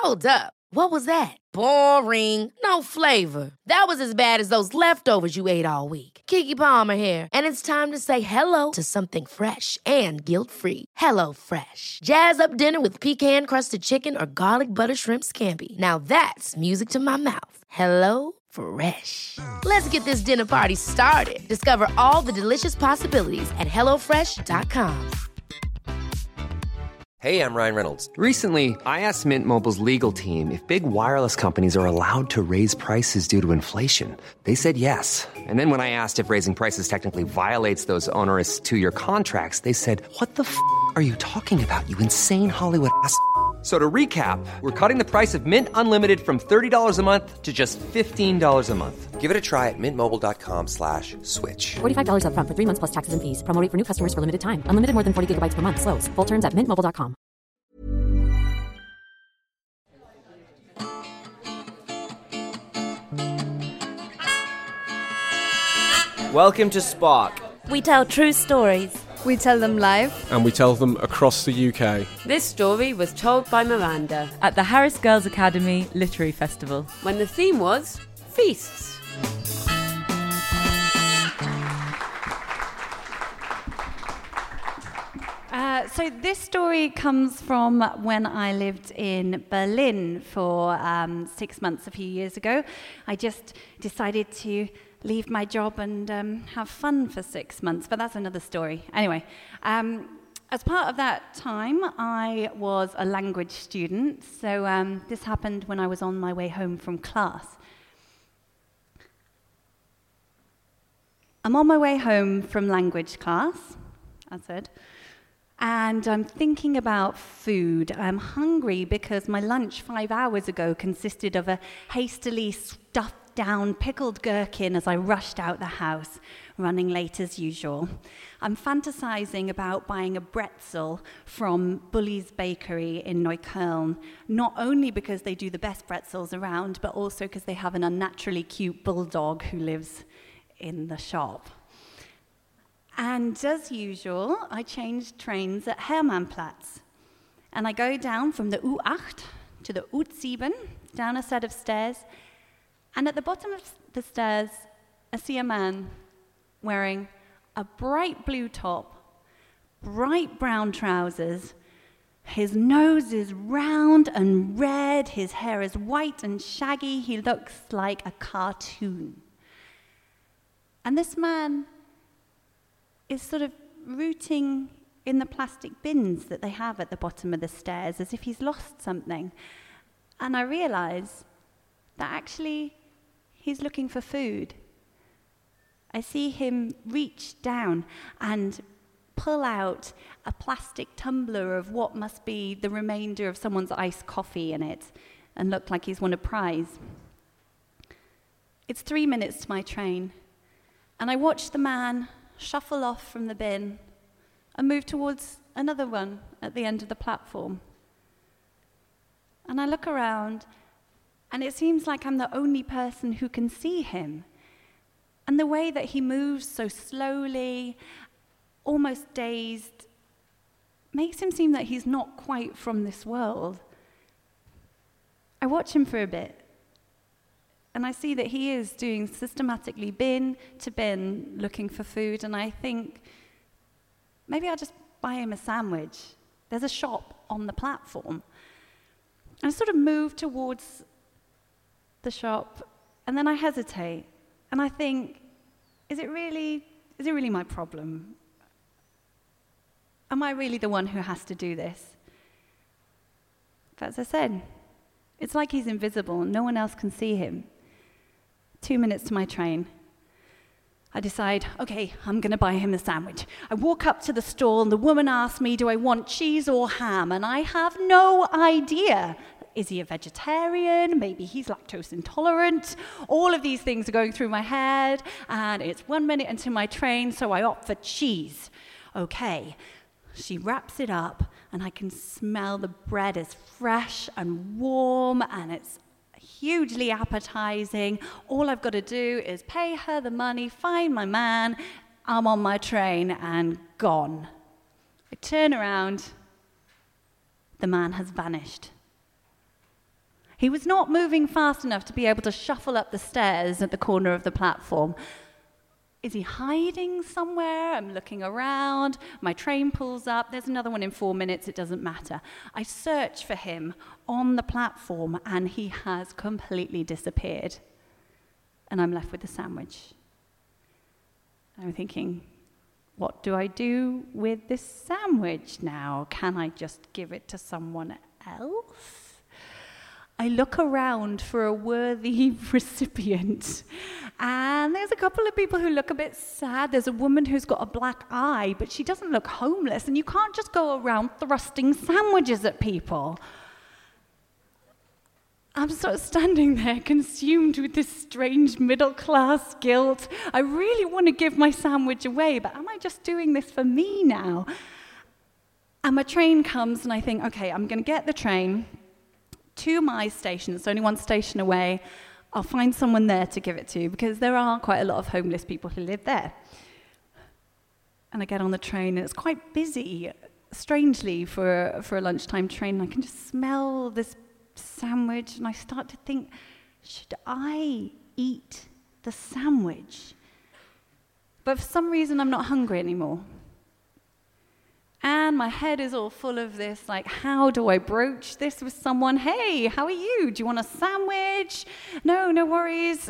Hold up. What was that? Boring. No flavor. That was as bad as those leftovers you ate all week. Keke Palmer here, and it's time to say hello to something fresh and guilt-free. Hello Fresh. Jazz up dinner with pecan-crusted chicken or garlic butter shrimp scampi. Now that's music to my mouth. Hello Fresh. Let's get this dinner party started. Discover all the delicious possibilities at hellofresh.com. Hey, I'm Ryan Reynolds. Recently, I asked Mint Mobile's legal team if big wireless companies are allowed to raise prices due to inflation. They said yes. And then when I asked if raising prices technically violates those onerous two-year contracts, they said, "What the f*** are you talking about, you insane Hollywood ass?" So to recap, we're cutting the price of Mint Unlimited from $30 a month to just $15 a month. Give it a try at mintmobile.com/switch. $45 up front for 3 months plus taxes and fees. Promo rate for new customers for limited time. Unlimited more than 40 gigabytes per month. Slows full terms at mintmobile.com. Welcome to Spark. We tell true stories. We tell them live. And we tell them across the UK. This story was told by Miranda at the Harris Girls Academy Literary Festival, when the theme was feasts. So this story comes from when I lived in Berlin for 6 months a few years ago. I just decided to leave my job and have fun for 6 months, but that's another story. Anyway, as part of that time, I was a language student, so this happened when I was on my way home from class. I'm on my way home from language class, I said, and I'm thinking about food. I'm hungry because my lunch 5 hours ago consisted of a hastily stuffed down pickled gherkin as I rushed out the house, running late as usual. I'm fantasizing about buying a bretzel from Bully's Bakery in Neukölln, not only because they do the best pretzels around, but also because they have an unnaturally cute bulldog who lives in the shop. And as usual, I changed trains at Hermannplatz. And I go down from the U8 to the U7, down a set of stairs. And at the bottom of the stairs, I see a man wearing a bright blue top, bright brown trousers. His nose is round and red. His hair is white and shaggy. He looks like a cartoon. And this man is sort of rooting in the plastic bins that they have at the bottom of the stairs as if he's lost something. And I realize that actually he's looking for food. I see him reach down and pull out a plastic tumbler of what must be the remainder of someone's iced coffee in it and look like he's won a prize. It's 3 minutes to my train, and I watch the man shuffle off from the bin and move towards another one at the end of the platform. And I look around, and it seems like I'm the only person who can see him. And the way that he moves so slowly, almost dazed, makes him seem that he's not quite from this world. I watch him for a bit, and I see that he is doing systematically bin to bin, looking for food, and I think, maybe I'll just buy him a sandwich. There's a shop on the platform. And I sort of move towards the shop, and then I hesitate, and I think, is it really my problem? Am I really the one who has to do this? But as I said, it's like he's invisible, and no one else can see him. 2 minutes to my train. I decide, okay, I'm going to buy him a sandwich. I walk up to the stall, and the woman asks me, do I want cheese or ham? And I have no idea. Is he a vegetarian? Maybe he's lactose intolerant. All of these things are going through my head, and it's 1 minute into my train, so I opt for cheese. Okay. She wraps it up, and I can smell the bread is fresh and warm, and it's hugely appetizing. All I've got to do is pay her the money, find my man, I'm on my train and gone. I turn around, the man has vanished. He was not moving fast enough to be able to shuffle up the stairs at the corner of the platform. Is he hiding somewhere? I'm looking around. My train pulls up. There's another one in 4 minutes. It doesn't matter. I search for him on the platform, and he has completely disappeared. And I'm left with the sandwich. I'm thinking, what do I do with this sandwich now? Can I just give it to someone else? I look around for a worthy recipient, and there's a couple of people who look a bit sad. There's a woman who's got a black eye, but she doesn't look homeless, and you can't just go around thrusting sandwiches at people. I'm sort of standing there, consumed with this strange middle-class guilt. I really want to give my sandwich away, but am I just doing this for me now? And my train comes, and I think, okay, I'm going to get the train to my station. It's only one station away. I'll find someone there to give it to, because there are quite a lot of homeless people who live there. And I get on the train, and it's quite busy, strangely, for a lunchtime train. I can just smell this sandwich, and I start to think, should I eat the sandwich? But for some reason, I'm not hungry anymore. And my head is all full of this, like, how do I broach this with someone? Hey, how are you? Do you want a sandwich? No worries.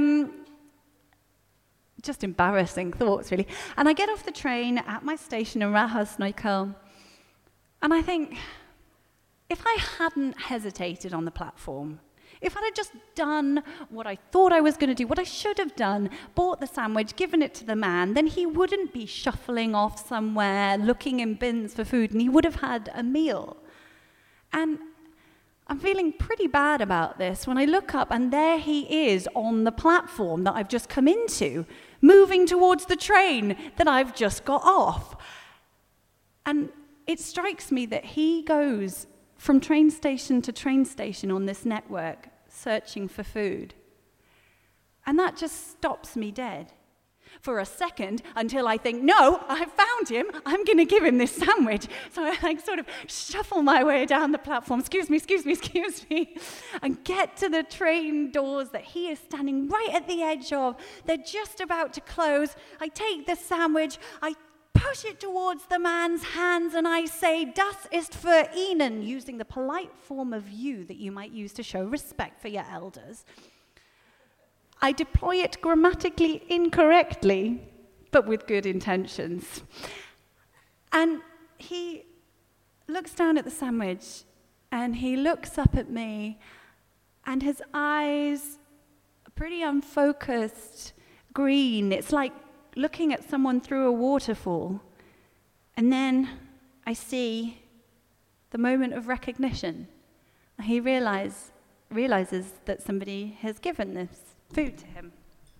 Just embarrassing thoughts, really. And I get off the train at my station in Rahasnoikel, and I think, if I hadn't hesitated on the platform, if I'd have just done what I thought I was going to do, what I should have done, bought the sandwich, given it to the man, then he wouldn't be shuffling off somewhere, looking in bins for food, and he would have had a meal. And I'm feeling pretty bad about this when I look up, and there he is on the platform that I've just come into, moving towards the train that I've just got off. And it strikes me that he goes from train station to train station on this network, searching for food. And that just stops me dead for a second, until I think, no, I found him, I'm going to give him this sandwich. So I sort of shuffle my way down the platform, excuse me, and get to the train doors that he is standing right at the edge of. They're just about to close. I take the sandwich, I push it towards the man's hands, and I say, Das ist für Ihnen, using the polite form of you that you might use to show respect for your elders. I deploy it grammatically incorrectly, but with good intentions. And he looks down at the sandwich, and he looks up at me, and his eyes are pretty unfocused, green. It's like looking at someone through a waterfall. And then I see the moment of recognition. He realizes that somebody has given this food to him.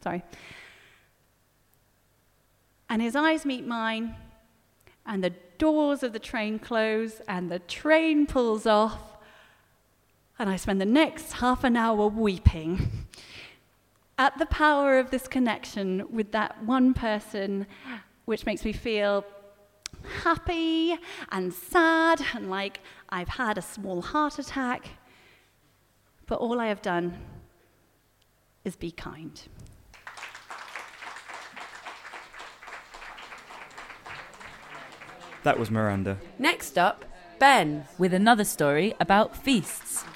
And his eyes meet mine, and the doors of the train close, and the train pulls off, and I spend the next half an hour weeping at the power of this connection with that one person, which makes me feel happy and sad and like I've had a small heart attack. But all I have done is be kind. That was Miranda. Next up, Ben, with another story about feasts.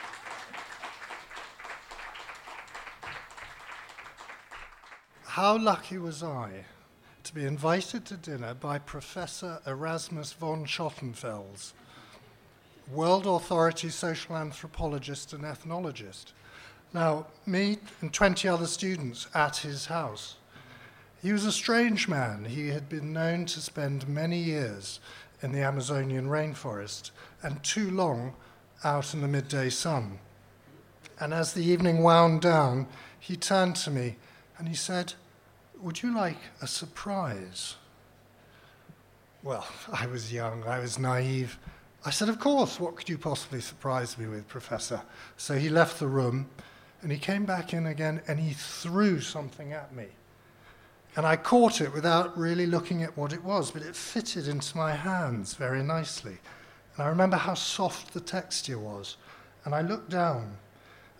How lucky was I to be invited to dinner by Professor Erasmus von Schottenfels, world authority social anthropologist and ethnologist. Now, me and 20 other students at his house. He was a strange man. He had been known to spend many years in the Amazonian rainforest and too long out in the midday sun. And as the evening wound down, he turned to me and he said, "Would you like a surprise?" Well, I was young, I was naive. I said, "Of course, what could you possibly surprise me with, Professor?" So he left the room, and he came back in again, and he threw something at me. And I caught it without really looking at what it was, but it fitted into my hands very nicely. And I remember how soft the texture was. And I looked down,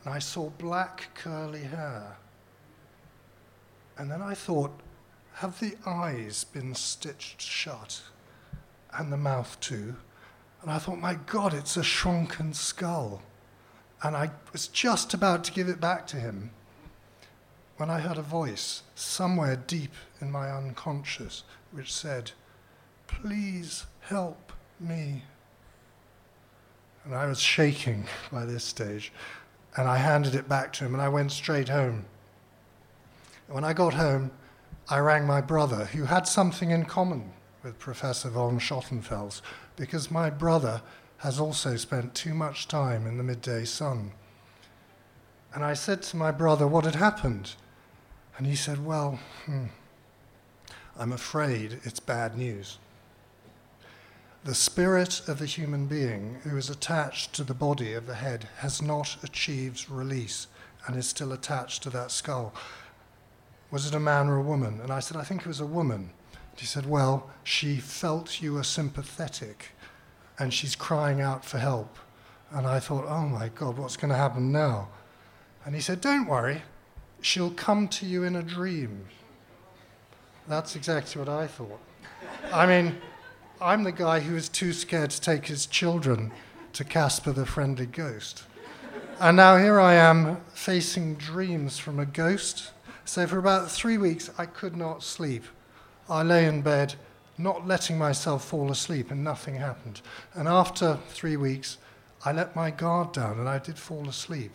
and I saw black curly hair. And then I thought, have the eyes been stitched shut? And the mouth too? And I thought, my God, it's a shrunken skull. And I was just about to give it back to him when I heard a voice somewhere deep in my unconscious which said, please help me. And I was shaking by this stage, and I handed it back to him, and I went straight home. And when I got home, I rang my brother, who had something in common with Professor von Schottenfels, because my brother has also spent too much time in the midday sun. And I said to my brother what had happened, and he said, well, I'm afraid it's bad news. The spirit of the human being who is attached to the body of the head has not achieved release and is still attached to that skull. Was it a man or a woman? And I said, I think it was a woman. He said, well, she felt you were sympathetic and she's crying out for help. And I thought, oh my God, what's going to happen now? And he said, don't worry, she'll come to you in a dream. That's exactly what I thought. I mean, I'm the guy who was too scared to take his children to Casper the Friendly Ghost. And now here I am facing dreams from a ghost. So for about 3 weeks, I could not sleep. I lay in bed, not letting myself fall asleep, and nothing happened. And after 3 weeks, I let my guard down, and I did fall asleep.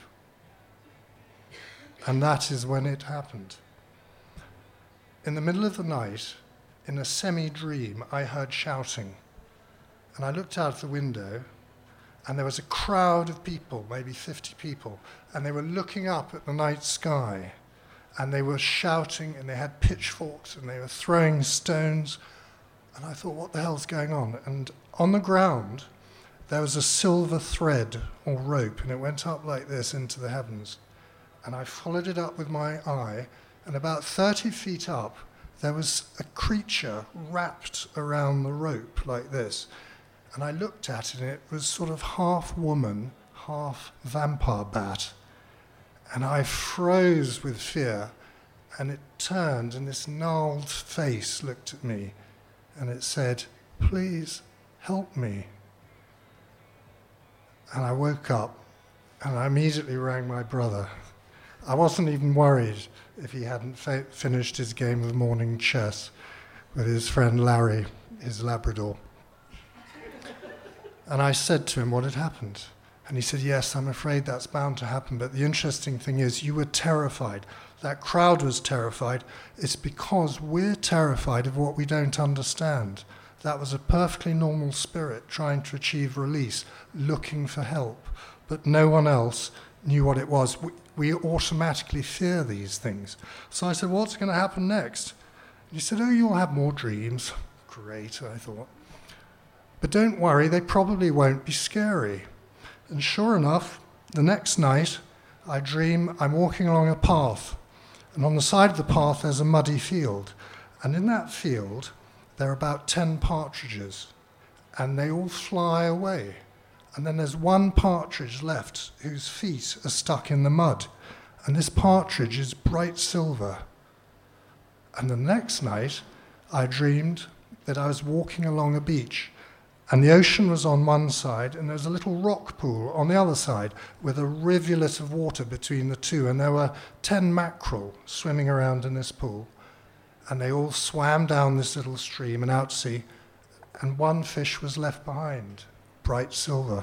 And that is when it happened. In the middle of the night, in a semi-dream, I heard shouting. And I looked out the window, and there was a crowd of people, maybe 50 people, and they were looking up at the night sky, and they were shouting, and they had pitchforks, and they were throwing stones. And I thought, what the hell's going on? And on the ground, there was a silver thread or rope, and it went up like this into the heavens. And I followed it up with my eye, and about 30 feet up, there was a creature wrapped around the rope like this. And I looked at it, and it was sort of half woman, half vampire bat. And I froze with fear, and it turned, and this gnarled face looked at me, and it said, please help me. And I woke up, and I immediately rang my brother. I wasn't even worried if he hadn't finished his game of morning chess with his friend Larry, his Labrador. And I said to him what had happened. And he said, yes, I'm afraid that's bound to happen. But the interesting thing is, you were terrified. That crowd was terrified. It's because we're terrified of what we don't understand. That was a perfectly normal spirit trying to achieve release, looking for help. But no one else knew what it was. We automatically fear these things. So I said, what's going to happen next? And he said, oh, you'll have more dreams. Great, I thought. But don't worry, they probably won't be scary. And sure enough, the next night, I dream I'm walking along a path. And on the side of the path, there's a muddy field. And in that field, there are about 10 partridges. And they all fly away. And then there's one partridge left whose feet are stuck in the mud. And this partridge is bright silver. And the next night, I dreamed that I was walking along a beach. And the ocean was on one side, and there was a little rock pool on the other side with a rivulet of water between the two. And there were 10 mackerel swimming around in this pool. And they all swam down this little stream and out to sea. And one fish was left behind, bright silver.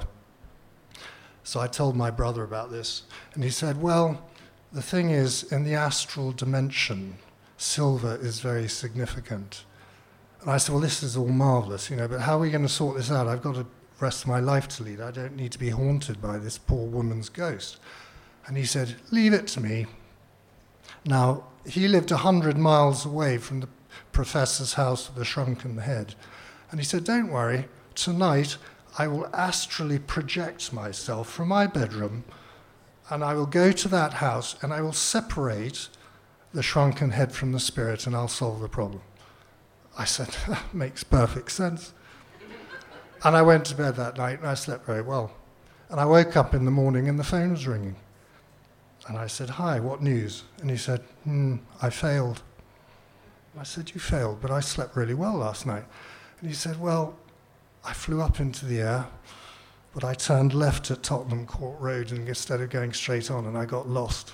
So I told my brother about this, and he said, well, the thing is, in the astral dimension, silver is very significant. And I said, well, this is all marvelous, but how are we going to sort this out? I've got the rest of my life to lead. I don't need to be haunted by this poor woman's ghost. And he said, leave it to me. Now, he lived 100 miles away from the professor's house with the shrunken head. And he said, don't worry, tonight I will astrally project myself from my bedroom, and I will go to that house, and I will separate the shrunken head from the spirit, and I'll solve the problem. I said, that makes perfect sense. And I went to bed that night, and I slept very well. And I woke up in the morning, and the phone was ringing. And I said, "Hi, what news?" And he said, "I failed." I said, "You failed, but I slept really well last night." And he said, "Well, I flew up into the air, but I turned left at Tottenham Court Road instead of going straight on, and I got lost."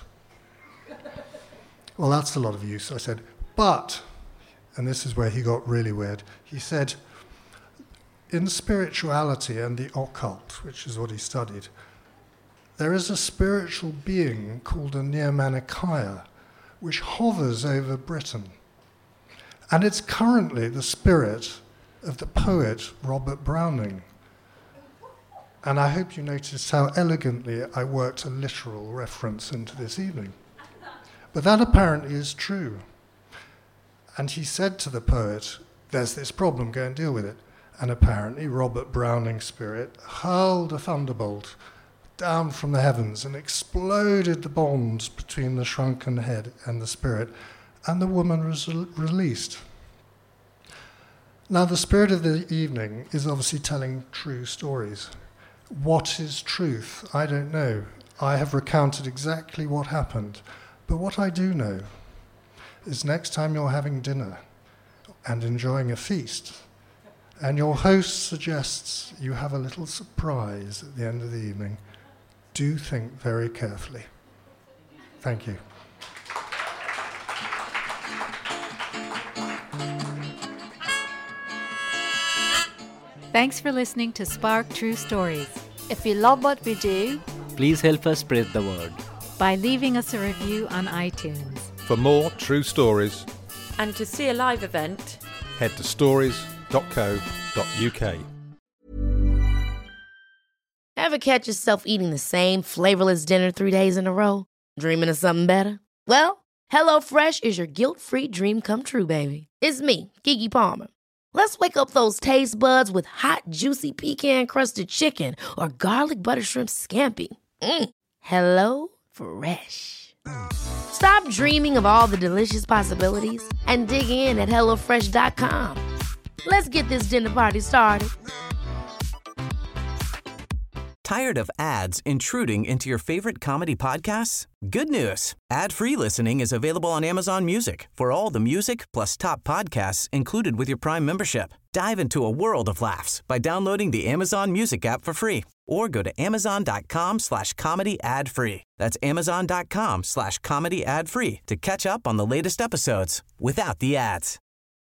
Well, that's a lot of use. I said, "But," and this is where he got really weird, he said, "In spirituality and the occult," which is what he studied, "there is a spiritual being called a Nirmanakaya, which hovers over Britain. And it's currently the spirit of the poet Robert Browning." And I hope you noticed how elegantly I worked a literal reference into this evening. But that apparently is true. And he said to the poet, "There's this problem, go and deal with it." And apparently Robert Browning's spirit hurled a thunderbolt down from the heavens and exploded the bonds between the shrunken head and the spirit, and the woman was released. Now, the spirit of the evening is obviously telling true stories. What is truth? I don't know. I have recounted exactly what happened. But what I do know is next time you're having dinner and enjoying a feast, and your host suggests you have a little surprise at the end of the evening, do think very carefully. Thank you. Thanks for listening to Spark True Stories. If you love what we do, please help us spread the word by leaving us a review on iTunes. For more true stories and to see a live event, head to stories.co.uk. Ever catch yourself eating the same flavorless dinner 3 days in a row? Dreaming of something better? Well, HelloFresh is your guilt-free dream come true, baby. It's me, Keke Palmer. Let's wake up those taste buds with hot, juicy pecan-crusted chicken or garlic butter shrimp scampi. Hello Fresh. Stop dreaming of all the delicious possibilities and dig in at HelloFresh.com. Let's get this dinner party started. Tired of ads intruding into your favorite comedy podcasts? Good news. Ad-free listening is available on Amazon Music for all the music plus top podcasts included with your Prime membership. Dive into a world of laughs by downloading the Amazon Music app for free or go to amazon.com/comedy ad-free. That's amazon.com/comedy ad-free to catch up on the latest episodes without the ads.